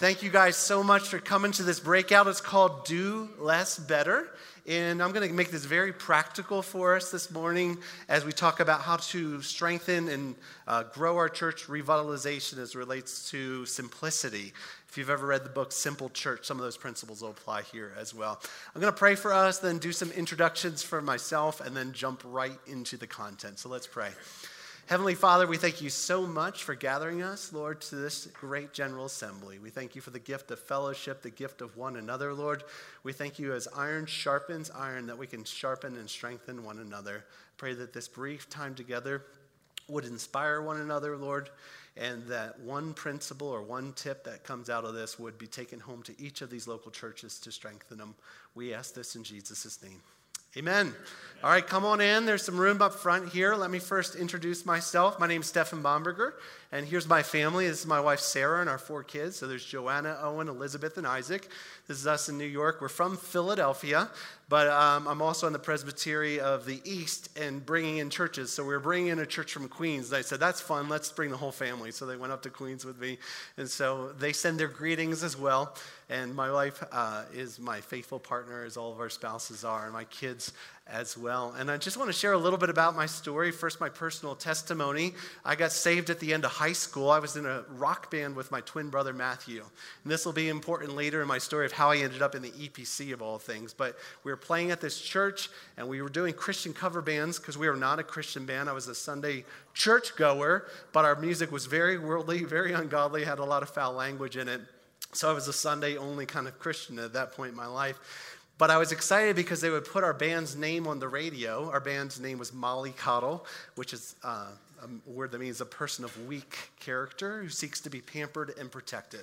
Thank you guys so much for coming to this breakout. It's called Do Less Better. And I'm going to make this very practical for us this morning as we talk about how to strengthen and grow our church revitalization as it relates to simplicity. If you've ever read the book Simple Church, some of those principles will apply here as well. I'm going to pray for us, then do some introductions for myself, and then jump right into the content. So let's pray. Heavenly Father, we thank you so much for gathering us, Lord, to this great General Assembly. We thank you for the gift of fellowship, the gift of one another, Lord. We thank you as iron sharpens iron, that we can sharpen and strengthen one another. Pray that this brief time together would inspire one another, Lord, and that one principle or one tip that comes out of this would be taken home to each of these local churches to strengthen them. We ask this in Jesus' name. Amen. All right, come on in. There's some room up front here. Let me first introduce myself. My name's Stefan Bomberger, and here's my family. This is my wife, Sarah, and our 4 kids. So there's Joanna, Owen, Elizabeth, and Isaac. This is us in New York. We're from Philadelphia, but I'm also in the Presbytery of the East and bringing in churches. So we're bringing in a church from Queens. And I said, that's fun. Let's bring the whole family. So they went up to Queens with me, and so they send their greetings as well. And my wife is my faithful partner, as all of our spouses are, and my kids as well. And I just want to share a little bit about my story. First, my personal testimony. I got saved at the end of high school. I was in a rock band with my twin brother, Matthew. And this will be important later in my story of how I ended up in the EPC of all things. But we were playing at this church, and we were doing Christian cover bands because we were not a Christian band. I was a Sunday church goer, but our music was very worldly, very ungodly, had a lot of foul language in it. So I was a Sunday-only kind of Christian at that point in my life. But I was excited because they would put our band's name on the radio. Our band's name was Mollycoddle, which is a word that means a person of weak character who seeks to be pampered and protected.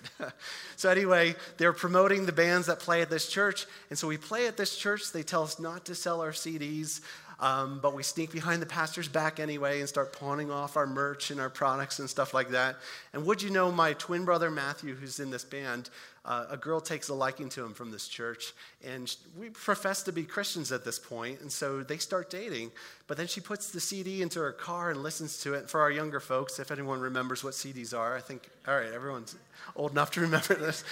So anyway, they were promoting the bands that play at this church. And so we play at this church. They tell us not to sell our CDs. But we sneak behind the pastor's back anyway and start pawning off our merch and our products and stuff like that. And would you know, my twin brother Matthew, who's in this band, a girl takes a liking to him from this church. And we profess to be Christians at this point, and so they start dating. But then she puts the CD into her car and listens to it. For our younger folks, if anyone remembers what CDs are, I think, all right, everyone's old enough to remember this.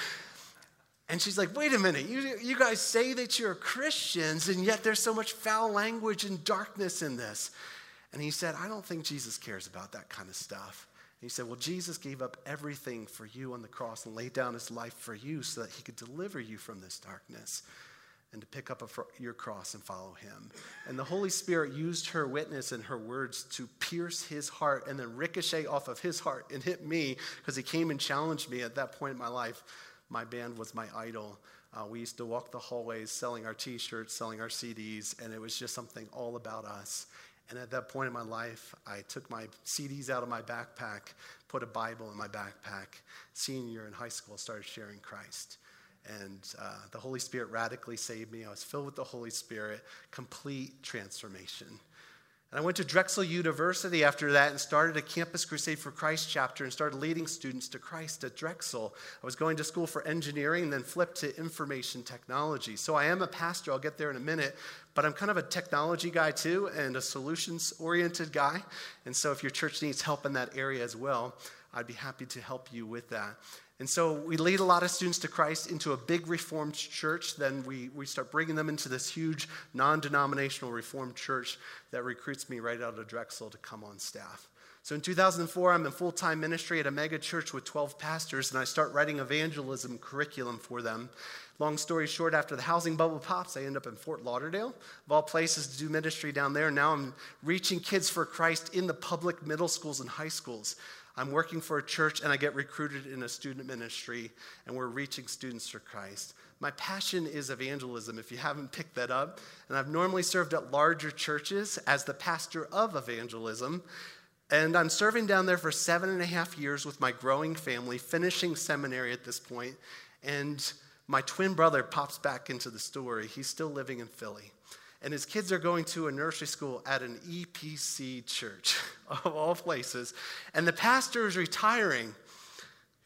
And she's like, wait a minute, you guys say that you're Christians, and yet there's so much foul language and darkness in this. And he said, I don't think Jesus cares about that kind of stuff. And he said, well, Jesus gave up everything for you on the cross and laid down his life for you so that he could deliver you from this darkness and to pick up your cross and follow him. And the Holy Spirit used her witness and her words to pierce his heart and then ricochet off of his heart and hit me because he came and challenged me at that point in my life. My band was my idol. We used to walk the hallways selling our T-shirts, selling our CDs, and it was just something all about us. And at that point in my life, I took my CDs out of my backpack, put a Bible in my backpack. Senior year in high school, started sharing Christ. And the Holy Spirit radically saved me. I was filled with the Holy Spirit, complete transformation. And I went to Drexel University after that and started a Campus Crusade for Christ chapter and started leading students to Christ at Drexel. I was going to school for engineering and then flipped to information technology. So I am a pastor. I'll get there in a minute. But I'm kind of a technology guy too and a solutions-oriented guy. And so if your church needs help in that area as well, I'd be happy to help you with that. And so we lead a lot of students to Christ into a big Reformed church. Then we start bringing them into this huge non-denominational Reformed church that recruits me right out of Drexel to come on staff. So in 2004, I'm in full-time ministry at a mega church with 12 pastors, and I start writing evangelism curriculum for them. Long story short, after the housing bubble pops, I end up in Fort Lauderdale, of all places, to do ministry down there. Now I'm reaching kids for Christ in the public middle schools and high schools. I'm working for a church, and I get recruited in a student ministry, and we're reaching students for Christ. My passion is evangelism, if you haven't picked that up. And I've normally served at larger churches as the pastor of evangelism. And I'm serving down there for 7.5 years with my growing family, finishing seminary at this point. And my twin brother pops back into the story. He's still living in Philly. And his kids are going to a nursery school at an EPC church, of all places. And the pastor is retiring,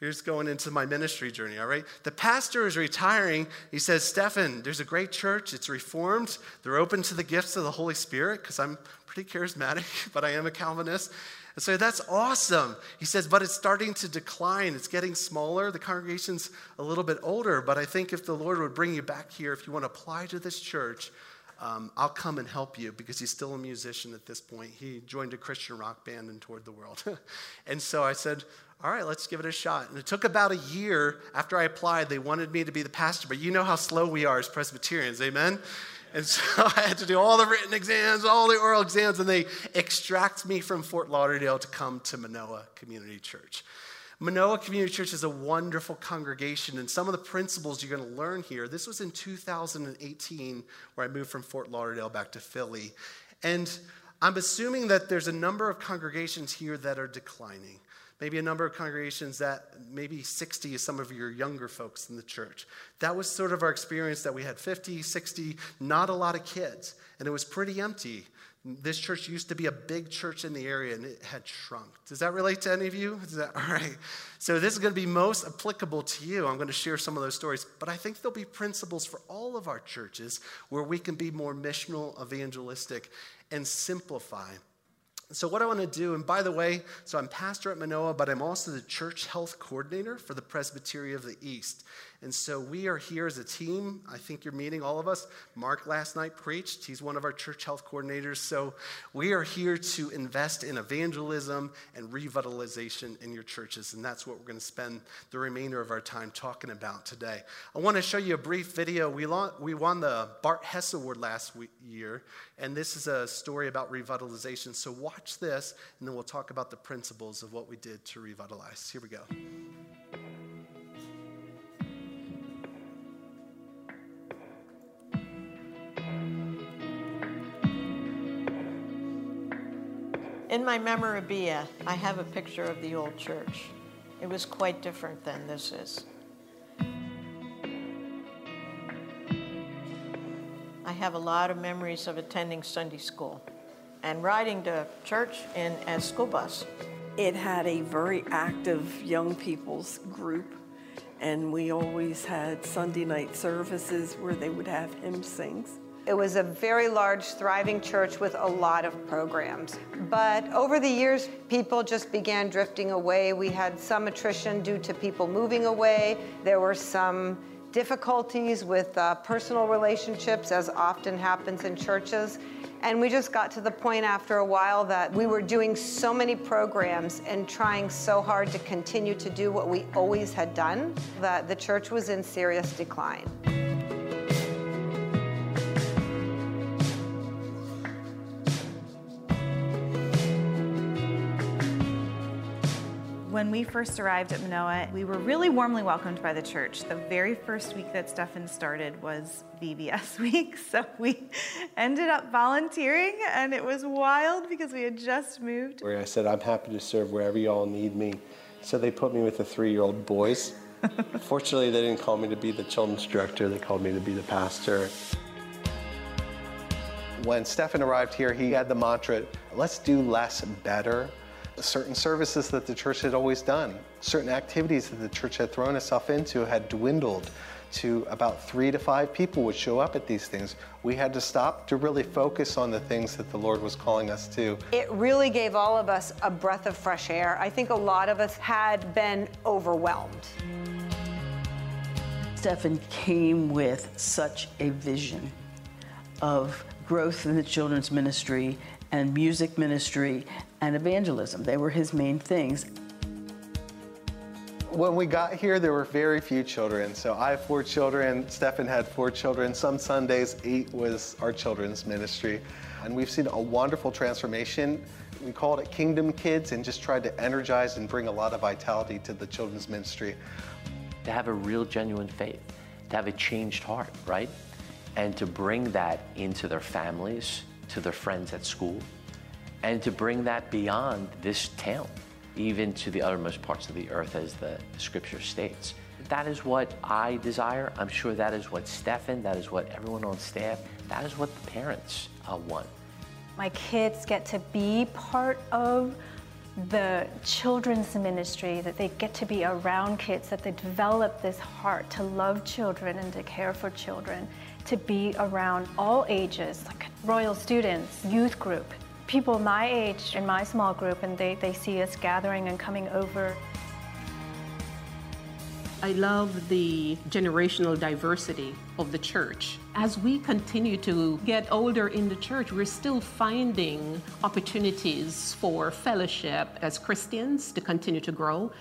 Here's going into my ministry journey, all right? The pastor is retiring. He says, Stephen, there's a great church. It's reformed. They're open to the gifts of the Holy Spirit, because I'm pretty charismatic, but I am a Calvinist. And so that's awesome. He says, but it's starting to decline. It's getting smaller. The congregation's a little bit older, but I think if the Lord would bring you back here, if you want to apply to this church, I'll come and help you, because he's still a musician at this point. He joined a Christian rock band and toured the world. And so I said, all right, let's give it a shot. And it took about a year after I applied. They wanted me to be the pastor, but you know how slow we are as Presbyterians, amen? And so I had to do all the written exams, all the oral exams, and they extract me from Fort Lauderdale to come to Manoa Community Church. Manoa Community Church is a wonderful congregation, and some of the principles you're going to learn here. This was in 2018, where I moved from Fort Lauderdale back to Philly. And I'm assuming that there's a number of congregations here that are declining. Maybe a number of congregations that maybe 60 is some of your younger folks in the church. That was sort of our experience, that we had 50, 60, not a lot of kids, and it was pretty empty. This church used to be a big church in the area, and it had shrunk. Does that relate to any of you? All right. So this is going to be most applicable to you. I'm going to share some of those stories, but I think there'll be principles for all of our churches where we can be more missional, evangelistic, and simplify. So what I want to do, and by the way, so I'm pastor at Manoa, but I'm also the church health coordinator for the Presbytery of the East. And so we are here as a team. I think you're meeting all of us. Mark last night preached. He's one of our church health coordinators. So we are here to invest in evangelism and revitalization in your churches. And that's what we're going to spend the remainder of our time talking about today. I want to show you a brief video. We won the Bart Hess Award last year. And this is a story about revitalization. So watch this, and then we'll talk about the principles of what we did to revitalize. Here we go. In my memorabilia, I have a picture of the old church. It was quite different than this is. I have a lot of memories of attending Sunday school and riding to church in a school bus. It had a very active young people's group, and we always had Sunday night services where they would have hymn sings. It was a very large, thriving church with a lot of programs. But over the years, people just began drifting away. We had some attrition due to people moving away. There were some difficulties with personal relationships, as often happens in churches. And we just got to the point after a while that we were doing so many programs and trying so hard to continue to do what we always had done that the church was in serious decline. When we first arrived at Manoa, we were really warmly welcomed by the church. The very first week that Stephen started was VBS week, so we ended up volunteering, and it was wild because we had just moved. Where I said, I'm happy to serve wherever y'all need me. So they put me with the 3-year-old boys. Fortunately, they didn't call me to be the children's director. They called me to be the pastor. When Stephen arrived here, he had the mantra, let's do less better. Certain services that the church had always done, certain activities that the church had thrown itself into had dwindled to about 3 to 5 people would show up at these things. We had to stop to really focus on the things that the Lord was calling us to. It really gave all of us a breath of fresh air. I think a lot of us had been overwhelmed. Stephen came with such a vision of growth in the children's ministry and music ministry and evangelism. They were his main things. When we got here, there were very few children. So I have 4 children, Stephen had 4 children. Some Sundays, 8 was our children's ministry. And we've seen a wonderful transformation. We called it Kingdom Kids and just tried to energize and bring a lot of vitality to the children's ministry. To have a real genuine faith, to have a changed heart, right? And to bring that into their families, to their friends at school, and to bring that beyond this town, even to the uttermost parts of the earth, as the scripture states. That is what I desire. I'm sure that is what Stephen, that is what everyone on staff, that is what the parents want. My kids get to be part of the children's ministry, that they get to be around kids, that they develop this heart to love children and to care for children, to be around all ages, like Royal students, youth group, people my age in my small group, and they see us gathering and coming over. I love the generational diversity of the church. As we continue to get older in the church, we're still finding opportunities for fellowship as Christians to continue to grow.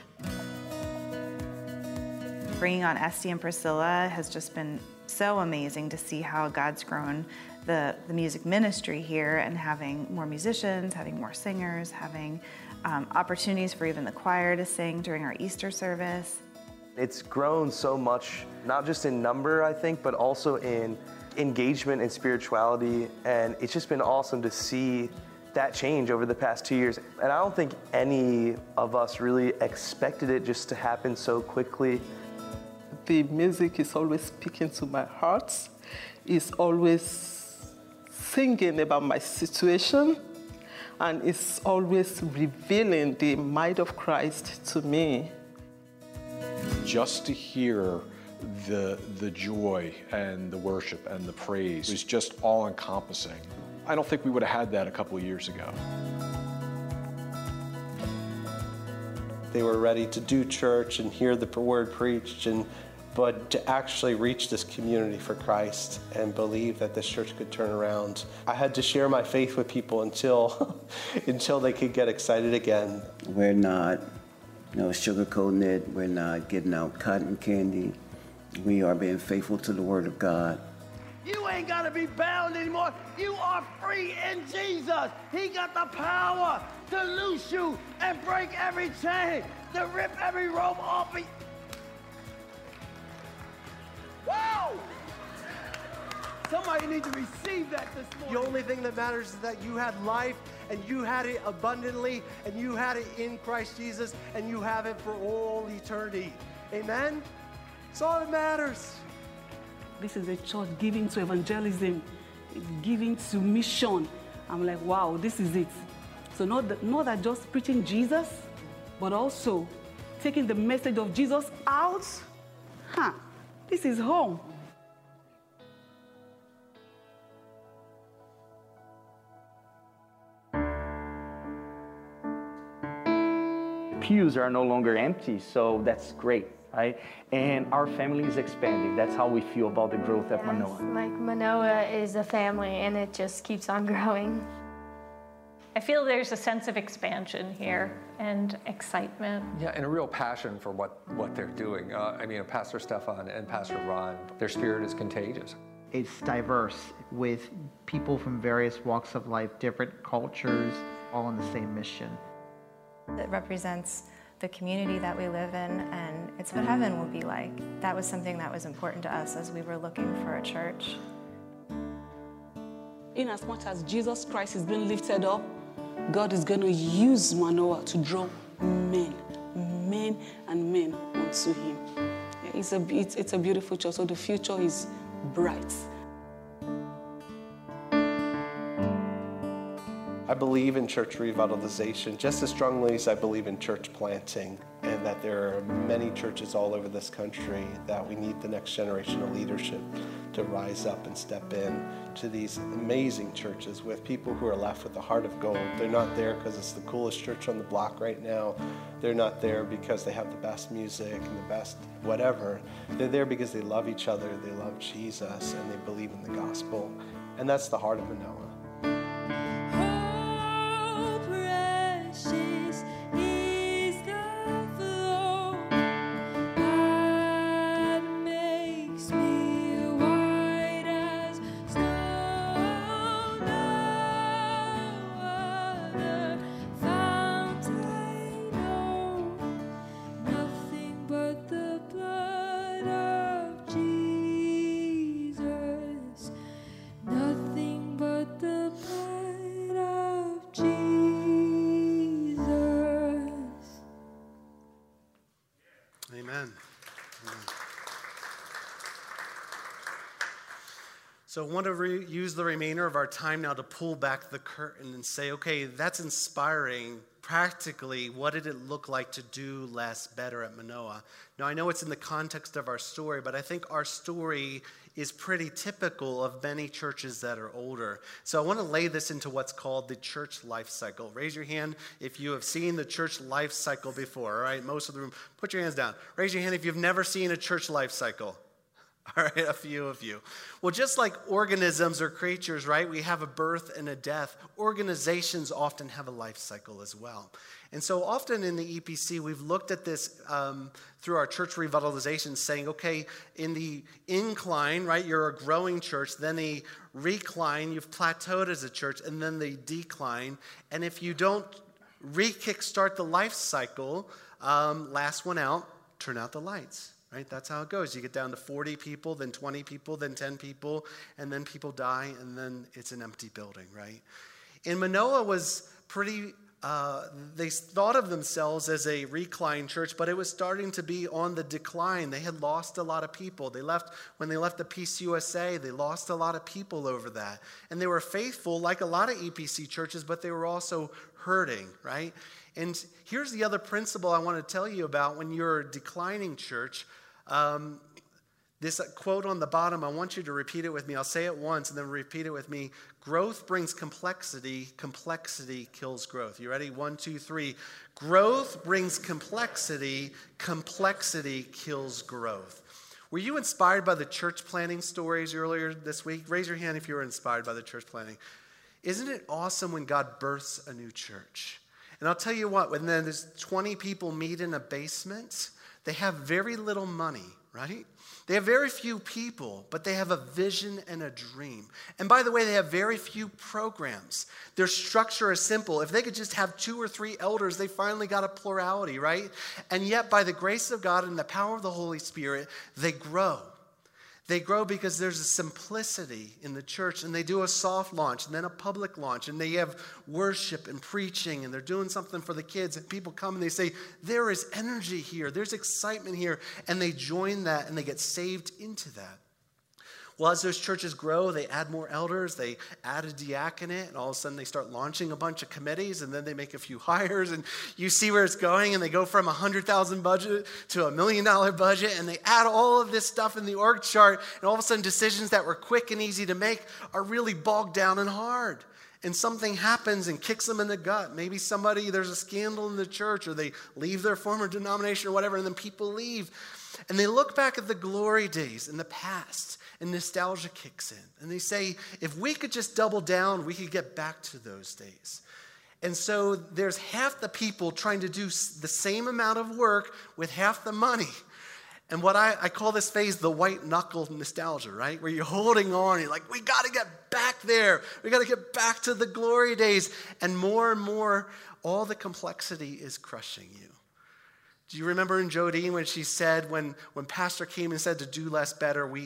Bringing on Esty and Priscilla has just been so amazing to see how God's grown the music ministry here, and having more musicians, having more singers, having opportunities for even the choir to sing during our Easter service. It's grown so much, not just in number, I think, but also in engagement and spirituality. And it's just been awesome to see that change over the past 2 years. And I don't think any of us really expected it just to happen so quickly. The music is always speaking to my heart. It's always singing about my situation. And it's always revealing the might of Christ to me. Just to hear the joy and the worship and the praise was just all-encompassing. I don't think we would have had that a couple of years ago. They were ready to do church and hear the word preached, but to actually reach this community for Christ and believe that this church could turn around. I had to share my faith with people until they could get excited again. We're not sugarcoating it. We're not getting out cotton candy. We are being faithful to the Word of God. You ain't got to be bound anymore. You are free in Jesus. He got the power to loose you and break every chain, to rip every rope off of you. Whoa! Somebody needs to receive that this morning. The only thing that matters is that you had life, and you had it abundantly, and you had it in Christ Jesus, and you have it for all eternity. Amen? That's all that matters. This is a church giving to evangelism, giving to mission. I'm like, wow, this is it. So not that just preaching Jesus, but also taking the message of Jesus out. This is home. Pews are no longer empty, so that's great, right? And our family is expanding. That's how we feel about the growth at Manoa. Like Manoa is a family, and it just keeps on growing. I feel there's a sense of expansion here and excitement. Yeah, and a real passion for what they're doing. Pastor Stefan and Pastor Ron, their spirit is contagious. It's diverse with people from various walks of life, different cultures, all on the same mission. It represents the community that we live in, and it's what heaven will be like. That was something that was important to us as we were looking for a church. In as much as Jesus Christ is being lifted up, God is going to use Manoa to draw men and men unto Him. It's a beautiful church, so the future is bright. I believe in church revitalization just as strongly as I believe in church planting, and that there are many churches all over this country that we need the next generation of leadership to rise up and step in to these amazing churches with people who are left with a heart of gold. They're not there because it's the coolest church on the block right now. They're not there because they have the best music and the best whatever. They're there because they love each other, they love Jesus, and they believe in the gospel. And that's the heart of Manoa. So I want to use the remainder of our time now to pull back the curtain and say, okay, that's inspiring, practically, what did it look like to do less better at Manoah? Now, I know it's in the context of our story, but I think our story is pretty typical of many churches that are older. So I want to lay this into what's called the church life cycle. Raise your hand if you have seen the church life cycle before, all right? Most of the room, put your hands down. Raise your hand if you've never seen a church life cycle. All right, a few of you. Well, just like organisms or creatures, right? We have a birth and a death. Organizations often have a life cycle as well. And so often in the EPC, we've looked at this through our church revitalization, saying, okay, in the incline, right, you're a growing church, then the recline, you've plateaued as a church, and then the decline. And if you don't re-kickstart the life cycle, last one out, turn out the lights. Right? That's how it goes. You get down to 40 people, then 20 people, then 10 people, and then people die, and then it's an empty building, right? And Manoah was pretty, they thought of themselves as a recline church, but it was starting to be on the decline. They had lost a lot of people. When they left the Peace USA, they lost a lot of people over that. And they were faithful, like a lot of EPC churches, but they were also hurting, right? And here's the other principle I want to tell you about when you're a declining church. This quote on the bottom, I want you to repeat it with me. I'll say it once and then repeat it with me. Growth brings complexity. Complexity kills growth. You ready? 1, 2, 3. Growth brings complexity. Complexity kills growth. Were you inspired by the church planning stories earlier this week? Raise your hand if you were inspired by the church planning. Isn't it awesome when God births a new church? And I'll tell you what, when there's 20 people meet in a basement, they have very little money, right? They have very few people, but they have a vision and a dream. And by the way, they have very few programs. Their structure is simple. If they could just have 2 or 3 elders, they finally got a plurality, right? And yet, by the grace of God and the power of the Holy Spirit, they grow. They grow because there's a simplicity in the church, and they do a soft launch and then a public launch, and they have worship and preaching, and they're doing something for the kids, and people come and they say, there is energy here, there's excitement here, and they join that and they get saved into that. Well, as those churches grow, they add more elders, they add a diaconate, and all of a sudden they start launching a bunch of committees, and then they make a few hires, and you see where it's going, and they go from $100,000 budget to $1 million budget, and they add all of this stuff in the org chart, and all of a sudden decisions that were quick and easy to make are really bogged down and hard. And something happens and kicks them in the gut. Maybe there's a scandal in the church, or they leave their former denomination or whatever, and then people leave. And they look back at the glory days in the past, and nostalgia kicks in. And they say, if we could just double down, we could get back to those days. And so there's half the people trying to do the same amount of work with half the money. And what I call this phase the white knuckle nostalgia, right? Where you're holding on, you're like, we got to get back there. We got to get back to the glory days. And more, all the complexity is crushing you. Do you remember in Jodine when she said, when Pastor came and said to do less better, we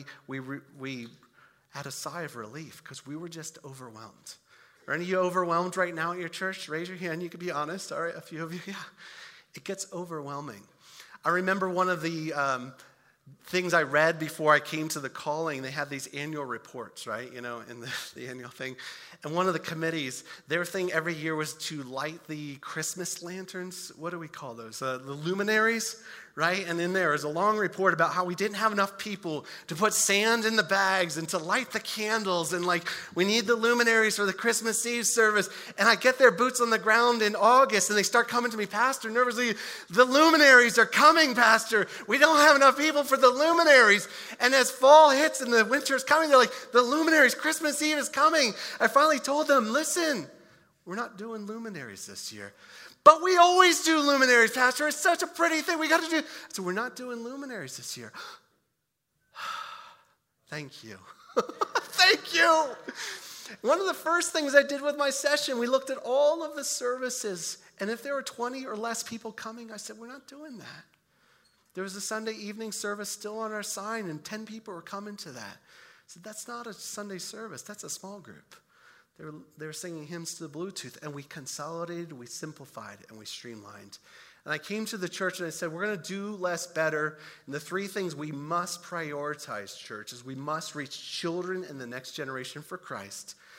had a sigh of relief because we were just overwhelmed. Are any of you overwhelmed right now at your church? Raise your hand. You can be honest. All right, a few of you. Yeah. It gets overwhelming. I remember one of the things I read before I came to the calling. They had these annual reports, right? You know, in the annual thing. And one of the committees, their thing every year was to light the Christmas lanterns. What do we call those? The luminaries, right? And in there is a long report about how we didn't have enough people to put sand in the bags and to light the candles. And like, we need the luminaries for the Christmas Eve service. And I get their boots on the ground in August and they start coming to me, Pastor, nervously, the luminaries are coming, Pastor. We don't have enough people for the luminaries. And as fall hits and the winter is coming, they're like, the luminaries, Christmas Eve is coming. I finally told them, listen, we're not doing luminaries this year. But we always do luminaries, Pastor. It's such a pretty thing. We got to do. So we're not doing luminaries this year. Thank you. Thank you. One of the first things I did with my session, we looked at all of the services. And if there were 20 or less people coming, I said, we're not doing that. There was a Sunday evening service still on our sign, and 10 people were coming to that. I said, that's not a Sunday service. That's a small group. They were singing hymns to the Bluetooth, and we consolidated, we simplified, and we streamlined. And I came to the church and I said, we're going to do less better. And the 3 things we must prioritize, church, is we must reach children and the next generation for Christ.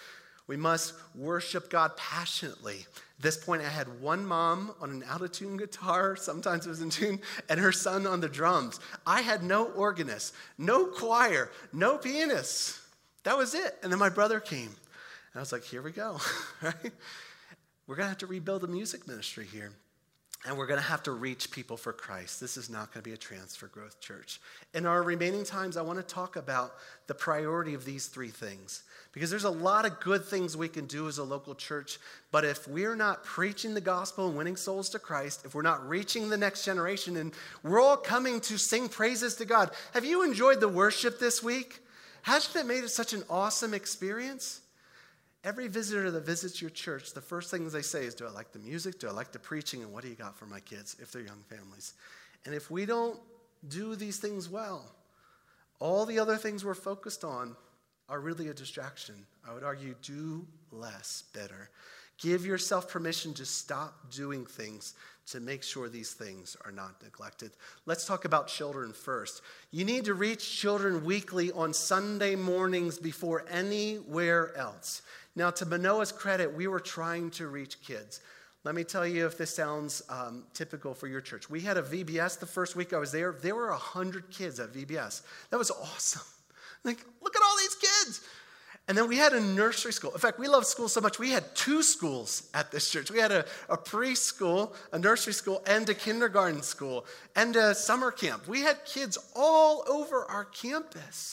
We must worship God passionately. At this point, I had one mom on an out-of-tune guitar, sometimes it was in tune, and her son on the drums. I had no organist, no choir, no pianist. That was it. And then my brother came. And I was like, here we go, right? We're going to have to rebuild the music ministry here. And we're going to have to reach people for Christ. This is not going to be a Transfer Growth Church. In our remaining times, I want to talk about the priority of these three things. Because there's a lot of good things we can do as a local church, but if we're not preaching the gospel and winning souls to Christ, if we're not reaching the next generation, and we're all coming to sing praises to God. Have you enjoyed the worship this week? Hasn't it made it such an awesome experience? Every visitor that visits your church, the first things they say is, do I like the music? Do I like the preaching? And what do you got for my kids if they're young families? And if we don't do these things well, all the other things we're focused on are really a distraction. I would argue, do less better. Give yourself permission to stop doing things to make sure these things are not neglected. Let's talk about children first. You need to reach children weekly on Sunday mornings before anywhere else. Now, to Manoah's credit, we were trying to reach kids. Let me tell you if this sounds typical for your church. We had a VBS the first week I was there. There were 100 kids at VBS. That was awesome. Like, look at all these kids. And then we had a nursery school. In fact, we love schools so much, we had 2 schools at this church. We had a preschool, a nursery school, and a kindergarten school, and a summer camp. We had kids all over our campus.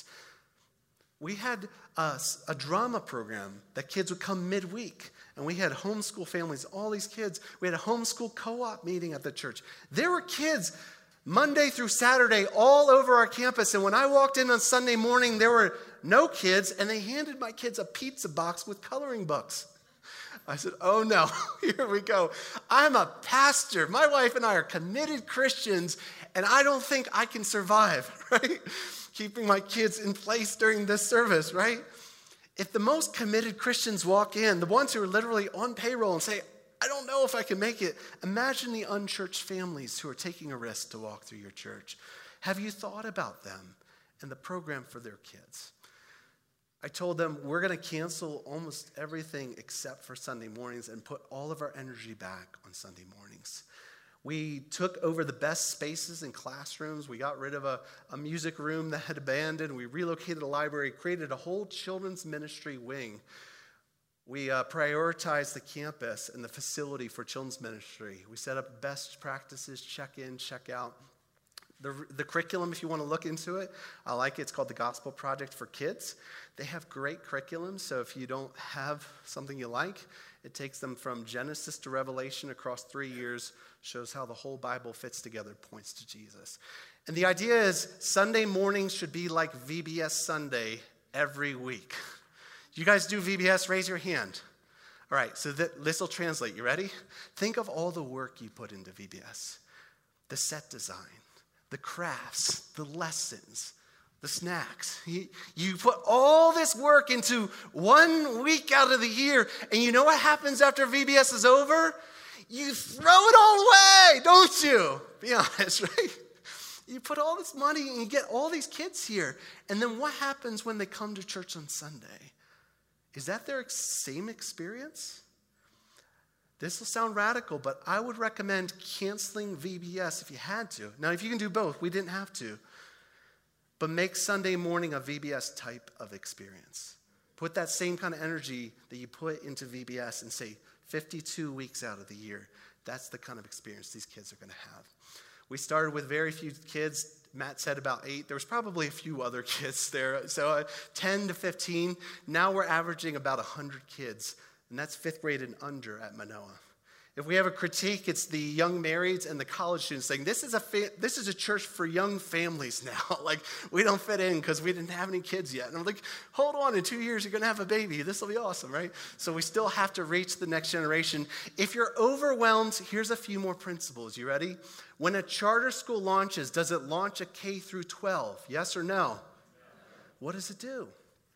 We had a drama program that kids would come midweek, and we had homeschool families, all these kids. We had a homeschool co-op meeting at the church. There were kids Monday through Saturday all over our campus, and when I walked in on Sunday morning, there were no kids, and they handed my kids a pizza box with coloring books. I said, oh no, here we go. I'm a pastor. My wife and I are committed Christians, and I don't think I can survive, right? Keeping my kids in place during this service, right? If the most committed Christians walk in, the ones who are literally on payroll and say, I don't know if I can make it. Imagine the unchurched families who are taking a risk to walk through your church. Have you thought about them and the program for their kids? I told them we're going to cancel almost everything except for Sunday mornings and put all of our energy back on Sunday mornings. We took over the best spaces in classrooms. We got rid of a music room that had abandoned. We relocated a library, created a whole children's ministry wing. We prioritized the campus and the facility for children's ministry. We set up best practices, check in, check out. The curriculum, if you want to look into it, I like it. It's called the Gospel Project for Kids. They have great curriculum, so if you don't have something you like, it takes them from Genesis to Revelation across 3 years, shows how the whole Bible fits together, points to Jesus. And the idea is Sunday mornings should be like VBS Sunday every week. You guys do VBS? Raise your hand. All right, so this will translate. You ready? Think of all the work you put into VBS. The set design, the crafts, the lessons, the snacks. You put all this work into 1 week out of the year, and you know what happens after VBS is over? You throw it all away, don't you? Be honest, right? You put all this money and you get all these kids here, and then what happens when they come to church on Sunday? Is that their same experience? This will sound radical, but I would recommend canceling VBS if you had to. Now, if you can do both, we didn't have to. But make Sunday morning a VBS type of experience. Put that same kind of energy that you put into VBS and say 52 weeks out of the year. That's the kind of experience these kids are going to have. We started with very few kids. Matt said about 8. There was probably a few other kids there. So 10 to 15. Now we're averaging about 100 kids. And that's 5th grade and under at Manoah. If we have a critique, it's the young marrieds and the college students saying, this is a church for young families now. Like, we don't fit in because we didn't have any kids yet. And I'm like, hold on, in 2 years you're going to have a baby. This will be awesome, right? So we still have to reach the next generation. If you're overwhelmed, here's a few more principles. You ready? When a charter school launches, does it launch a K through 12? Yes or no? What does it do?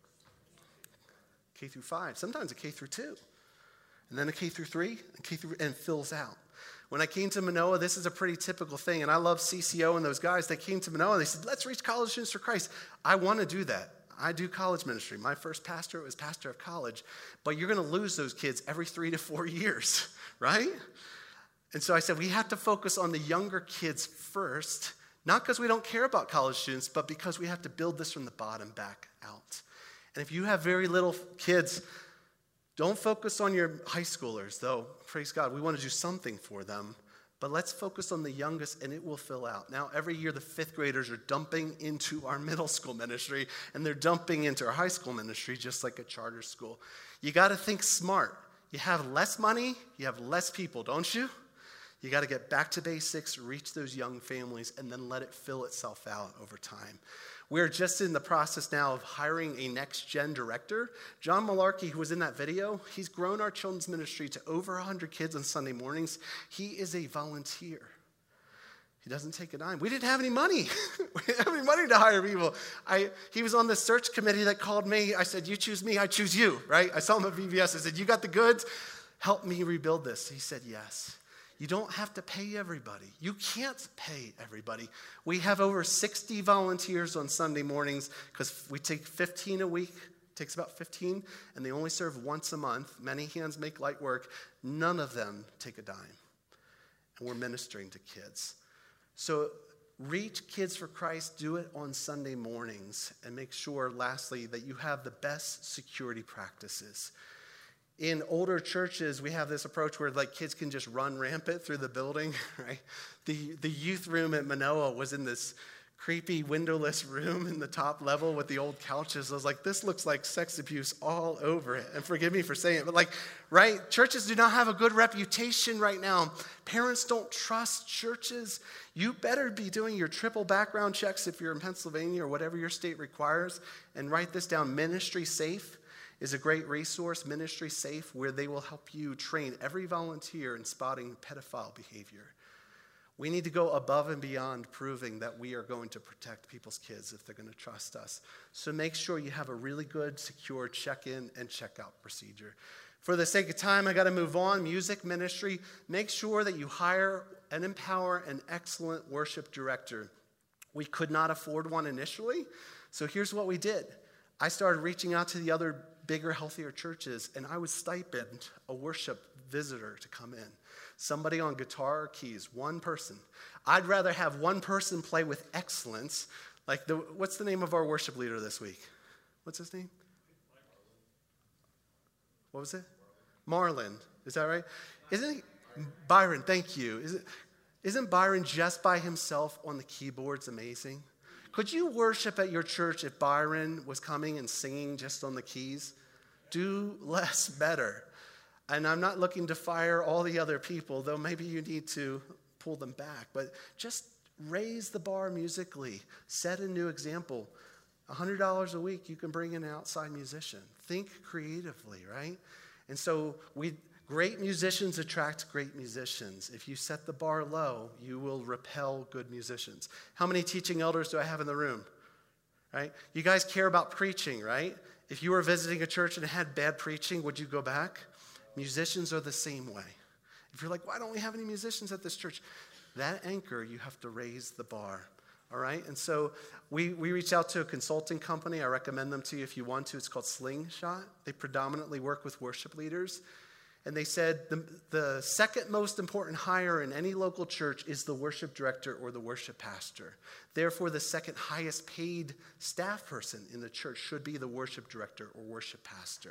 K through 5, sometimes a K through 2. And then a K through 3, and fills out. When I came to Manoah, this is a pretty typical thing, and I love CCO and those guys. They came to Manoah, and they said, let's reach college students for Christ. I want to do that. I do college ministry. My first pastor was pastor of college, but you're going to lose those kids every 3 to 4 years, right? And so I said, we have to focus on the younger kids first, not because we don't care about college students, but because we have to build this from the bottom back out. And if you have very little kids, don't focus on your high schoolers, though, praise God, we want to do something for them. But let's focus on the youngest, and it will fill out. Now, every year, the 5th graders are dumping into our middle school ministry, and they're dumping into our high school ministry, just like a charter school. You got to think smart. You have less money, you have less people, don't you? You got to get back to basics, reach those young families, and then let it fill itself out over time. We're just in the process now of hiring a next-gen director. John Malarkey, who was in that video, he's grown our children's ministry to over 100 kids on Sunday mornings. He is a volunteer. He doesn't take a dime. We didn't have any money. We didn't have any money to hire people. He was on the search committee that called me. I said, you choose me, I choose you, right? I saw him at VBS. I said, you got the goods? Help me rebuild this. He said, yes. You don't have to pay everybody. You can't pay everybody. We have over 60 volunteers on Sunday mornings because we take 15 a week. It takes about 15, and they only serve once a month. Many hands make light work. None of them take a dime. And we're ministering to kids. So reach Kids for Christ. Do it on Sunday mornings. And make sure, lastly, that you have the best security practices. In older churches, we have this approach where like kids can just run rampant through the building, right? The youth room at Manoa was in this creepy windowless room in the top level with the old couches. I was like, this looks like sex abuse all over it. And forgive me for saying it, but like, right? Churches do not have a good reputation right now. Parents don't trust churches. You better be doing your triple background checks if you're in Pennsylvania or whatever your state requires. And write this down, Ministry Safe is a great resource, Ministry Safe, where they will help you train every volunteer in spotting pedophile behavior. We need to go above and beyond proving that we are going to protect people's kids if they're going to trust us. So make sure you have a really good, secure check-in and check-out procedure. For the sake of time, I got to move on. Music ministry, make sure that you hire and empower an excellent worship director. We could not afford one initially, so here's what we did. I started reaching out to the other bigger, healthier churches, and I would stipend a worship visitor to come in. Somebody on guitar or keys, one person. I'd rather have one person play with excellence. Like, what's the name of our worship leader this week? What's his name? What was it? Marlon. Is that right? Isn't he? Byron, thank you. Isn't Byron just by himself on the keyboards amazing? Could you worship at your church if Byron was coming and singing just on the keys? Do less better. And I'm not looking to fire all the other people, though maybe you need to pull them back. But just raise the bar musically. Set a new example. $100 a week, you can bring in an outside musician. Think creatively, right? And so great musicians attract great musicians. If you set the bar low, you will repel good musicians. How many teaching elders do I have in the room? Right? You guys care about preaching, right? If you were visiting a church and it had bad preaching, would you go back? Musicians are the same way. If you're like, why don't we have any musicians at this church? That anchor, you have to raise the bar. All right? And so we reached out to a consulting company. I recommend them to you if you want to. It's called Slingshot. They predominantly work with worship leaders. And they said the second most important hire in any local church is the worship director or the worship pastor. Therefore, the second highest paid staff person in the church should be the worship director or worship pastor.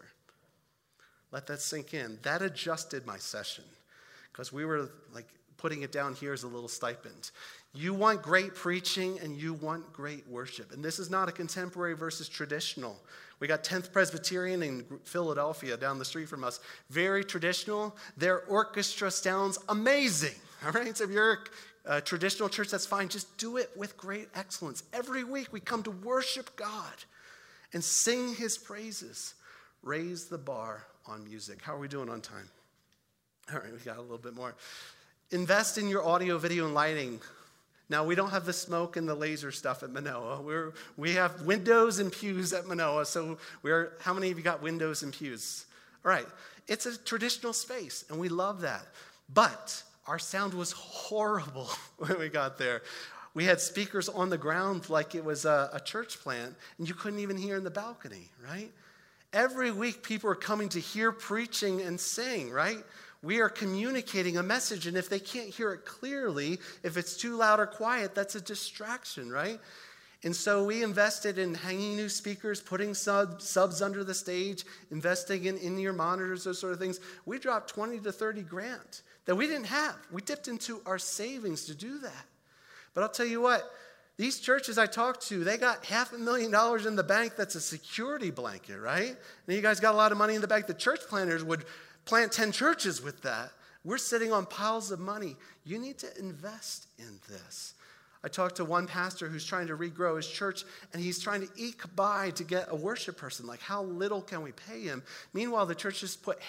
Let that sink in. That adjusted my session because we were like putting it down here as a little stipend. You want great preaching and you want great worship. And this is not a contemporary versus traditional. We got 10th Presbyterian in Philadelphia down the street from us. Very traditional. Their orchestra sounds amazing. All right? So if you're a traditional church, that's fine. Just do it with great excellence. Every week we come to worship God and sing his praises. Raise the bar on music. How are we doing on time? All right, we got a little bit more. Invest in your audio, video, and lighting. Now, we don't have the smoke and the laser stuff at Manoa. We have windows and pews at Manoa. So how many of you got windows and pews? All right. It's a traditional space, and we love that. But our sound was horrible when we got there. We had speakers on the ground like it was a church plant, and you couldn't even hear in the balcony, right? Every week, people are coming to hear preaching and sing, right? We are communicating a message, and if they can't hear it clearly, if it's too loud or quiet, that's a distraction, right? And so we invested in hanging new speakers, putting subs under the stage, investing in in-ear monitors, those sort of things. We dropped 20 to 30 grand that we didn't have. We dipped into our savings to do that. But I'll tell you what, these churches I talked to, they got $500,000 in the bank that's a security blanket, right? And you guys got a lot of money in the bank. The church planters would plant 10 churches with that. We're sitting on piles of money. You need to invest in this. I talked to one pastor who's trying to regrow his church, and he's trying to eke by to get a worship person. Like, how little can we pay him? Meanwhile, the church just put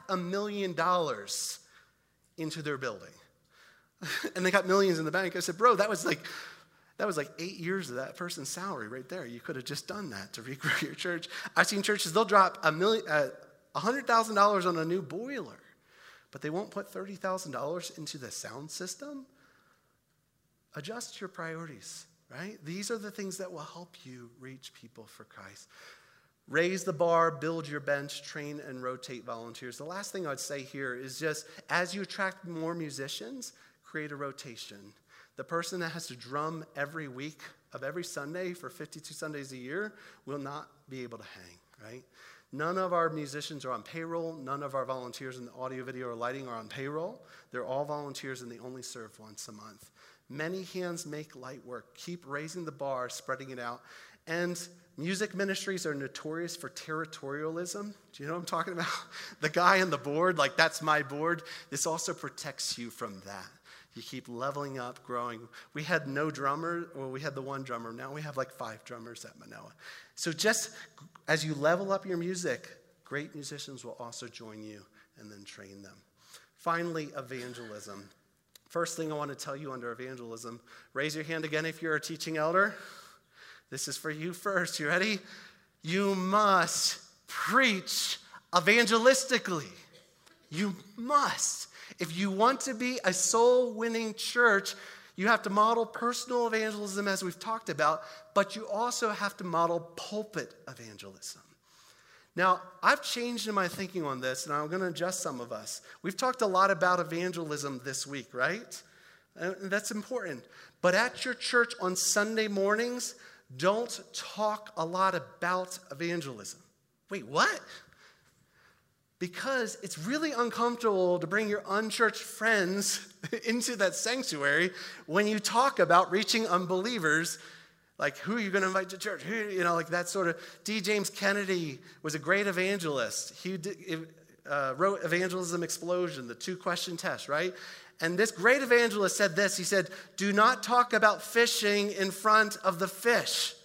$500,000 into their building. And they got millions in the bank. I said, bro, that was like 8 years of that person's salary right there. You could have just done that to regrow your church. I've seen churches, they'll drop $100,000 on a new boiler, but they won't put $30,000 into the sound system. Adjust your priorities, right? These are the things that will help you reach people for Christ. Raise the bar, build your bench, train and rotate volunteers. The last thing I'd say here is just, as you attract more musicians, create a rotation. The person that has to drum every week of every Sunday for 52 Sundays a year will not be able to hang, right? None of our musicians are on payroll. None of our volunteers in the audio, video, or lighting are on payroll. They're all volunteers, and they only serve once a month. Many hands make light work. Keep raising the bar, spreading it out. And music ministries are notorious for territorialism. Do you know what I'm talking about? The guy on the board, like, that's my board. This also protects you from that. You keep leveling up, growing. We had no drummer, well, we had the one drummer. Now we have like 5 drummers at Manoa. So just as you level up your music, great musicians will also join you and then train them. Finally, evangelism. First thing I want to tell you under evangelism, raise your hand again if you're a teaching elder. This is for you first. You ready? You must preach evangelistically. You must. If you want to be a soul-winning church, you have to model personal evangelism, as we've talked about, but you also have to model pulpit evangelism. Now, I've changed in my thinking on this, and I'm going to adjust some of us. We've talked a lot about evangelism this week, right? And that's important. But at your church on Sunday mornings, don't talk a lot about evangelism. Wait, what? Because it's really uncomfortable to bring your unchurched friends into that sanctuary when you talk about reaching unbelievers. Like, who are you going to invite to church? Who, like that sort of. D. James Kennedy was a great evangelist. He wrote Evangelism Explosion, the 2-question test, right? And this great evangelist said this. He said, do not talk about fishing in front of the fish.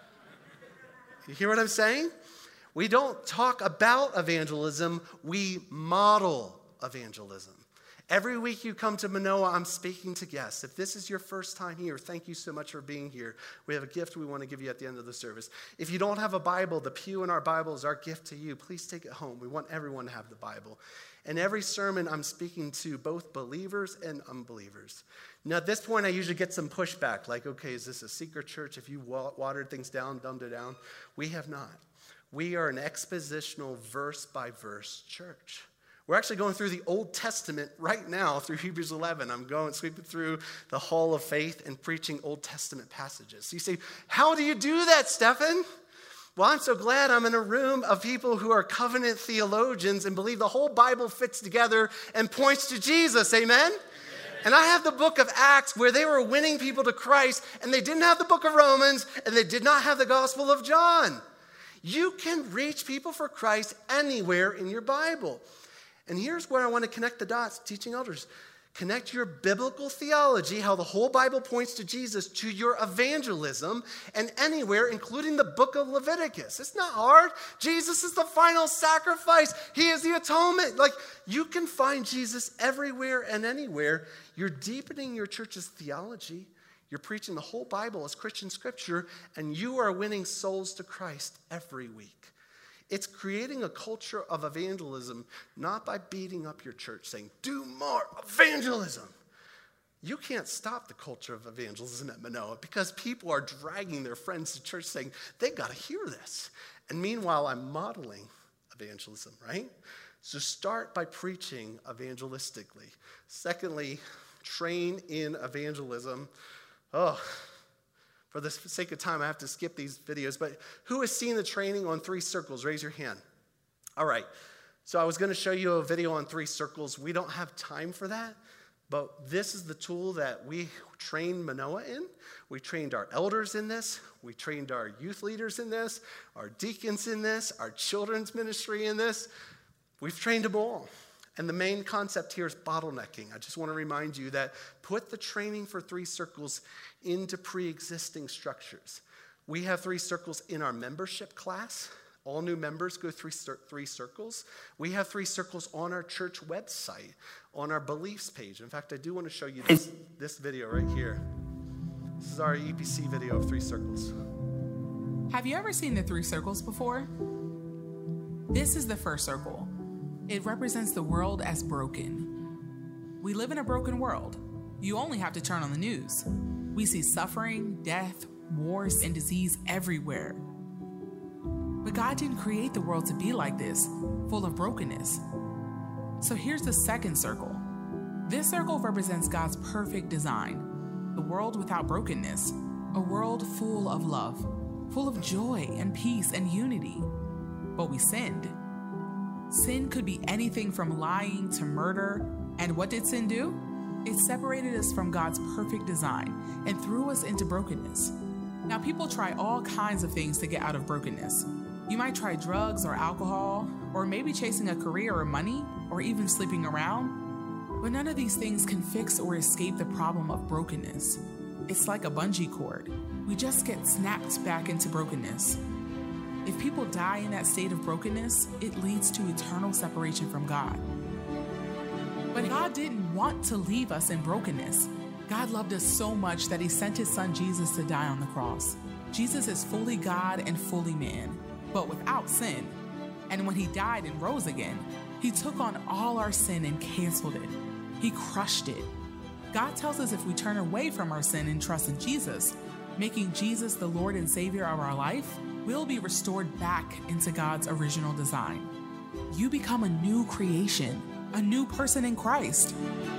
You hear what I'm saying? We don't talk about evangelism, we model evangelism. Every week you come to Manoa, I'm speaking to guests. If this is your first time here, thank you so much for being here. We have a gift we want to give you at the end of the service. If you don't have a Bible, the pew in our Bible is our gift to you. Please take it home. We want everyone to have the Bible. And every sermon, I'm speaking to both believers and unbelievers. Now, at this point, I usually get some pushback, like, okay, is this a secret church? If you watered things down, dumbed it down? We have not. We are an expositional verse-by-verse church. We're actually going through the Old Testament right now through Hebrews 11. I'm sweeping through the Hall of Faith and preaching Old Testament passages. So you say, how do you do that, Stephan? Well, I'm so glad I'm in a room of people who are covenant theologians and believe the whole Bible fits together and points to Jesus. Amen? And I have the book of Acts where they were winning people to Christ, and they didn't have the book of Romans, and they did not have the Gospel of John. You can reach people for Christ anywhere in your Bible. And here's where I want to connect the dots, teaching elders. Connect your biblical theology, how the whole Bible points to Jesus, to your evangelism, and anywhere, including the book of Leviticus. It's not hard. Jesus is the final sacrifice. He is the atonement. Like, you can find Jesus everywhere and anywhere. You're deepening your church's theology. You're preaching the whole Bible as Christian scripture, and you are winning souls to Christ every week. It's creating a culture of evangelism, not by beating up your church, saying, do more evangelism. You can't stop the culture of evangelism at Manoa because people are dragging their friends to church saying, they got to hear this. And meanwhile, I'm modeling evangelism, right? So start by preaching evangelistically. Secondly, train in evangelism. For the sake of time, I have to skip these videos. But who has seen the training on 3 circles? Raise your hand. All right. So I was going to show you a video on 3 circles. We don't have time for that. But this is the tool that we trained Manoa in. We trained our elders in this. We trained our youth leaders in this, our deacons in this, our children's ministry in this. We've trained them all. And the main concept here is bottlenecking. I just want to remind you that put the training for 3 circles into pre-existing structures. We have 3 circles in our membership class. All new members go through 3 circles. We have 3 circles on our church website, on our beliefs page. In fact, I do want to show you this video right here. This is our EPC video of 3 circles. Have you ever seen the 3 circles before? This is the first circle. It represents the world as broken. We live in a broken world. You only have to turn on the news. We see suffering, death, wars, and disease everywhere. But God didn't create the world to be like this, full of brokenness. So here's the second circle. This circle represents God's perfect design, the world without brokenness, a world full of love, full of joy and peace and unity. But we sinned. Sin could be anything from lying to murder. And what did sin do? It separated us from God's perfect design and threw us into brokenness. Now, people try all kinds of things to get out of brokenness. You might try drugs or alcohol, or maybe chasing a career or money, or even sleeping around. But none of these things can fix or escape the problem of brokenness. It's like a bungee cord. We just get snapped back into brokenness. If people die in that state of brokenness, it leads to eternal separation from God. But God didn't want to leave us in brokenness. God loved us so much that he sent his son Jesus to die on the cross. Jesus is fully God and fully man, but without sin. And when he died and rose again, he took on all our sin and canceled it. He crushed it. God tells us if we turn away from our sin and trust in Jesus, making Jesus the Lord and Savior of our life, we'll be restored back into God's original design. You become a new creation, a new person in Christ.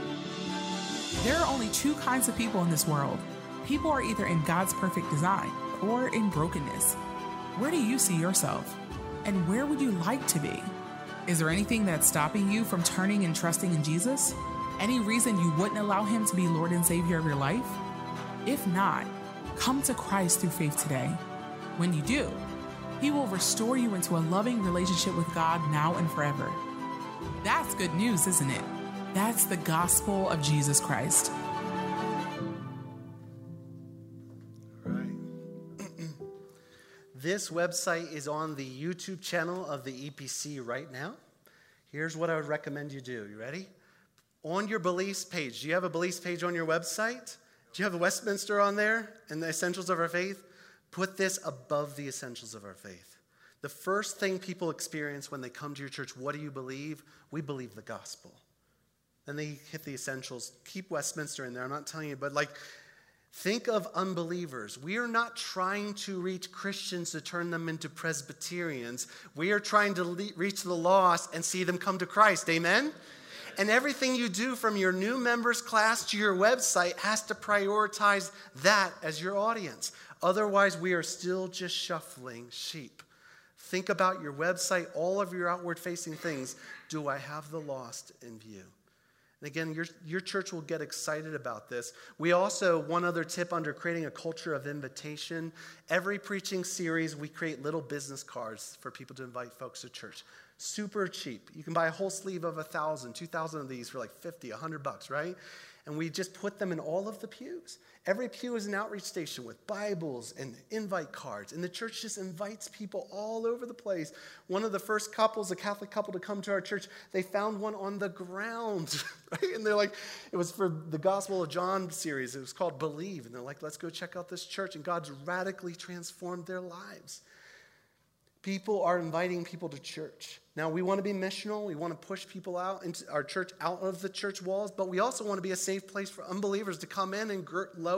There are only 2 kinds of people in this world. People are either in God's perfect design or in brokenness. Where do you see yourself? And where would you like to be? Is there anything that's stopping you from turning and trusting in Jesus? Any reason you wouldn't allow him to be Lord and Savior of your life? If not, come to Christ through faith today. When you do, he will restore you into a loving relationship with God now and forever. That's good news, isn't it? That's the gospel of Jesus Christ. This website is on the YouTube channel of the EPC right now. Here's what I would recommend you do. You ready? On your beliefs page, do you have a beliefs page on your website? Do you have a Westminster on there and the essentials of our faith? Put this above the essentials of our faith. The first thing people experience when they come to your church, what do you believe? We believe the gospel. Then they hit the essentials. Keep Westminster in there. I'm not telling you, but think of unbelievers. We are not trying to reach Christians to turn them into Presbyterians. We are trying to reach the lost and see them come to Christ. Amen? And everything you do from your new members class to your website has to prioritize that as your audience. Otherwise, we are still just shuffling sheep. Think about your website, all of your outward-facing things. Do I have the lost in view? And again, your church will get excited about this. We also, one other tip under creating a culture of invitation, every preaching series, we create little business cards for people to invite folks to church. Super cheap. You can buy a whole sleeve of 1,000, 2,000 of these for like $50, $100, right? And we just put them in all of the pews. Every pew is an outreach station with Bibles and invite cards. And the church just invites people all over the place. One of the first couples, a Catholic couple to come to our church, they found one on the ground. Right? And they're like, it was for the Gospel of John series. It was called Believe. And they're like, let's go check out this church. And God's radically transformed their lives. People are inviting people to church. Now, we want to be missional. We want to push people out into our church, out of the church walls, but we also want to be a safe place for unbelievers to come in and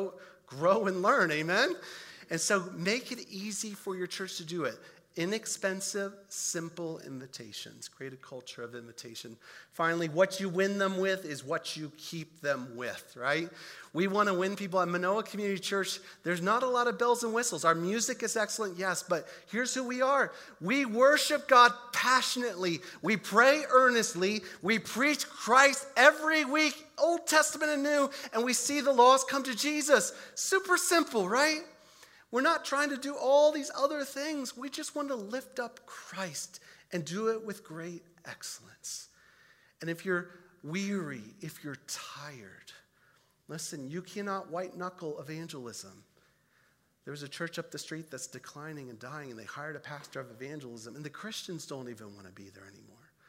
grow and learn. Amen? And so make it easy for your church to do it. Inexpensive, simple invitations. Create a culture of invitation. Finally, what you win them with is what you keep them with, right? We want to win people at Manoa Community Church. There's not a lot of bells and whistles. Our music is excellent, yes, but here's who we are. We worship God passionately. We pray earnestly. We preach Christ every week, Old Testament and New, and we see the lost come to Jesus. Super simple, right? We're not trying to do all these other things. We just want to lift up Christ and do it with great excellence. And if you're weary, if you're tired, listen, you cannot white-knuckle evangelism. There's a church up the street that's declining and dying, and they hired a pastor of evangelism, and the Christians don't even want to be there anymore.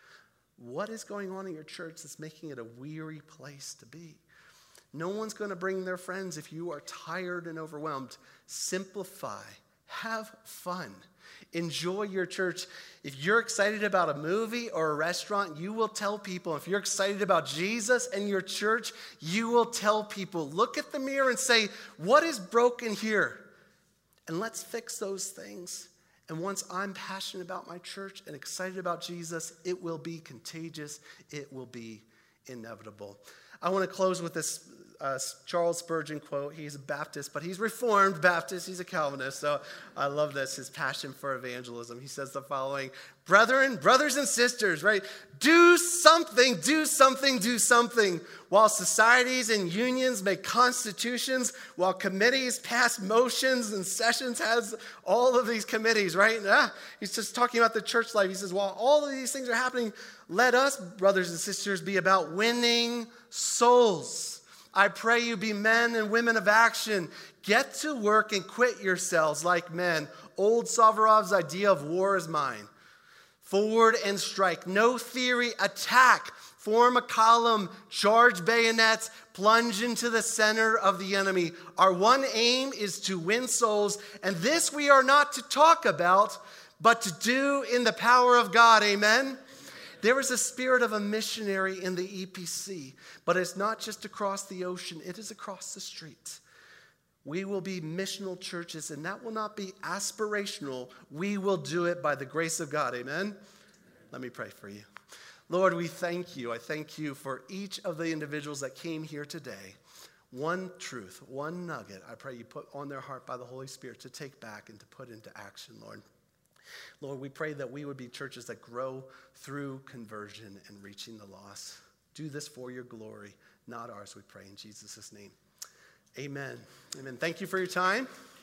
What is going on in your church that's making it a weary place to be? No one's going to bring their friends if you are tired and overwhelmed. Simplify. Have fun. Enjoy your church. If you're excited about a movie or a restaurant, you will tell people. If you're excited about Jesus and your church, you will tell people. Look at the mirror and say, what is broken here? And let's fix those things. And once I'm passionate about my church and excited about Jesus, it will be contagious. It will be inevitable. I want to close with this Charles Spurgeon quote. He's a Baptist, but he's Reformed Baptist. He's a Calvinist, so I love this, his passion for evangelism. He says the following: brethren, brothers and sisters, right? Do something, do something, do something. While societies and unions make constitutions, while committees pass motions, and Sessions has all of these committees, right? He's just talking about the church life. He says, while all of these things are happening, let us, brothers and sisters, be about winning souls. I pray you be men and women of action. Get to work and quit yourselves like men. Old Savarov's idea of war is mine. Forward and strike. No theory, attack. Form a column, charge bayonets, plunge into the center of the enemy. Our one aim is to win souls, and this we are not to talk about, but to do in the power of God. Amen? There is a spirit of a missionary in the EPC, but it's not just across the ocean, it is across the street. We will be missional churches, and that will not be aspirational. We will do it by the grace of God. Amen? Let me pray for you. Lord, we thank you. I thank you for each of the individuals that came here today. One truth, one nugget, I pray you put on their heart by the Holy Spirit to take back and to put into action, Lord. Lord, we pray that we would be churches that grow through conversion and reaching the lost. Do this for your glory, not ours, we pray in Jesus' name. Amen. Amen. Thank you for your time.